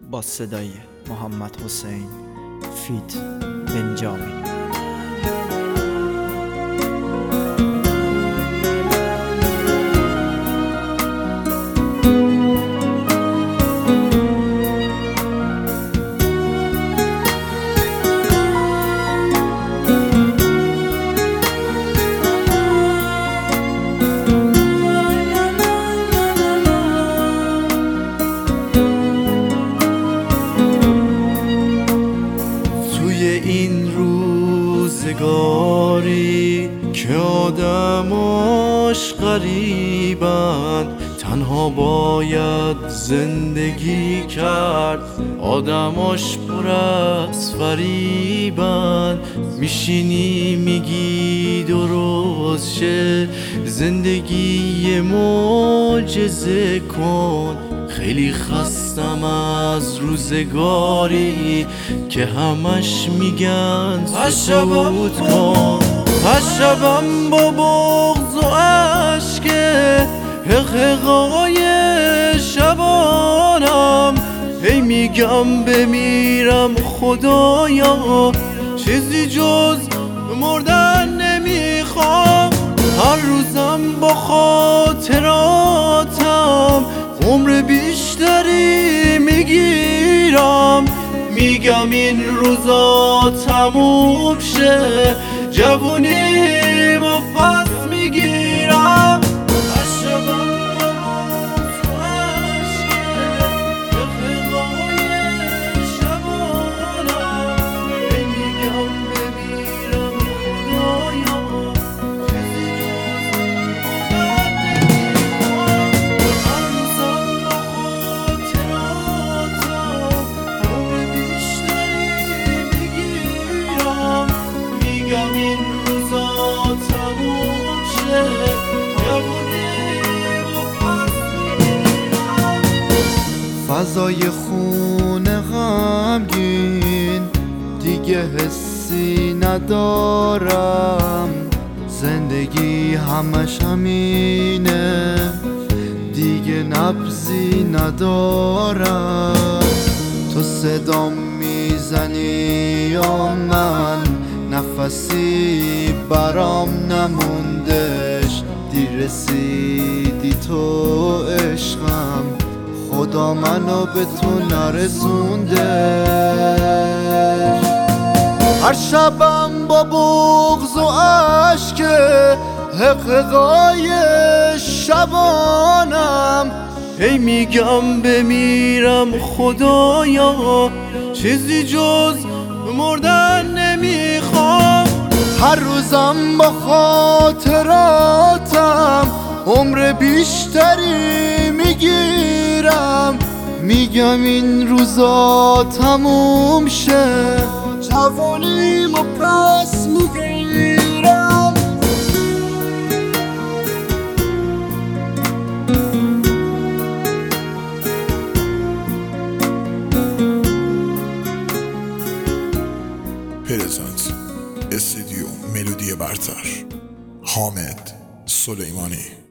با صدای محمد حسین فیت بنجامین. این روزگاری که آدماش غریبند، تنها باید زندگی کرد، آدماش پر از فریبند. میشینی میگی درست شه، زندگی معجزه کن. خیلی خستم از روزگاری که همش میگن سکوت کن. شبم با بغض و عشق حقیقای شبانم، هی میگم بمیرم خدایا، چیزی جز مردن نمیخوام. هر روزم با خاطراتم عمر بیشتری میگیرم، میگم این روزا تموم شه، جوونی با پس میگیرم. فضای خونه غمگین، دیگه حسی ندارم، زندگی همش همینه، دیگه نبضی ندارم. تو صدام میزنی یا من، نفسی برام نموندش، دیر رسیدی تو عشقم، خدا منو به تو نرسونده. هر شبم با بغض و عشق حقیقای شبانم، هی میگم بمیرم خدایا، چیزی جز مردن نمیخوام. هر روزم با خاطراتم عمر بیشتری میگیرم، میگم این روزا تموم شه، جوانیمو پس میگیرم. پرزنت استودیو ملودی برتر، حامد سلیمانی.